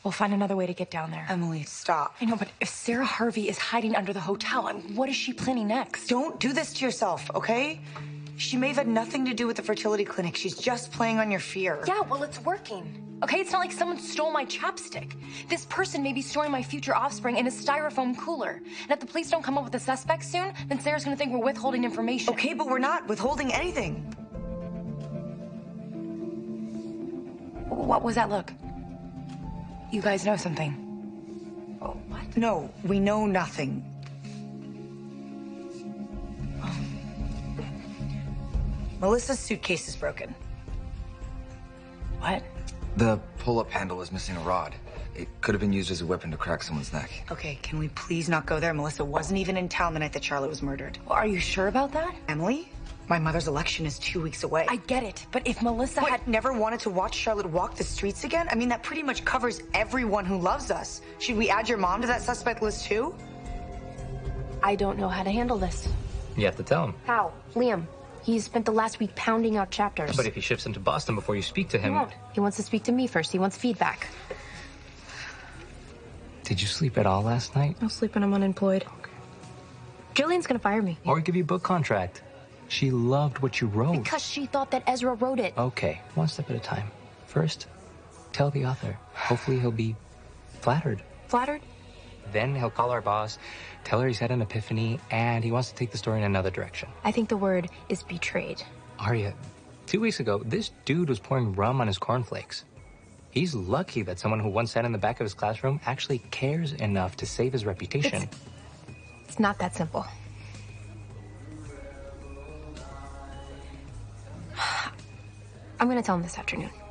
We'll find another way to get down there. Emily, stop. I know, but if Sarah Harvey is hiding under the hotel, what is she planning next? Don't do this to yourself, okay? She may have had nothing to do with the fertility clinic. She's just playing on your fear. Yeah, well, it's working. Okay, it's not like someone stole my chapstick. This person may be storing my future offspring in a styrofoam cooler. And if the police don't come up with a suspect soon, then Sarah's gonna think we're withholding information. Okay, but we're not withholding anything. What was that look? You guys know something. Oh, what? No, we know nothing. Melissa's suitcase is broken. What? The pull-up handle is missing a rod. It could have been used as a weapon to crack someone's neck. Okay, can we please not go there? Melissa wasn't even in town the night that Charlotte was murdered. Well, are you sure about that? Emily, my mother's election is 2 weeks away. I get it, but if Melissa had never wanted to watch Charlotte walk the streets again? I mean, that pretty much covers everyone who loves us. Should we add your mom to that suspect list too? I don't know how to handle this. You have to tell him. How? Liam. He's spent the last week pounding out chapters. But if he shifts into Boston before you speak to him... He won't. He wants to speak to me first. He wants feedback. Did you sleep at all last night? I'll sleep when I'm unemployed. Okay. Jillian's gonna fire me. Or give you a book contract. She loved what you wrote. Because she thought that Ezra wrote it. Okay, one step at a time. First, tell the author. Hopefully he'll be flattered. Flattered? Then he'll call our boss, tell her he's had an epiphany, and he wants to take the story in another direction. I think the word is betrayed. Arya, 2 weeks ago, this dude was pouring rum on his cornflakes. He's lucky that someone who once sat in the back of his classroom actually cares enough to save his reputation. It's not that simple. I'm gonna tell him this afternoon.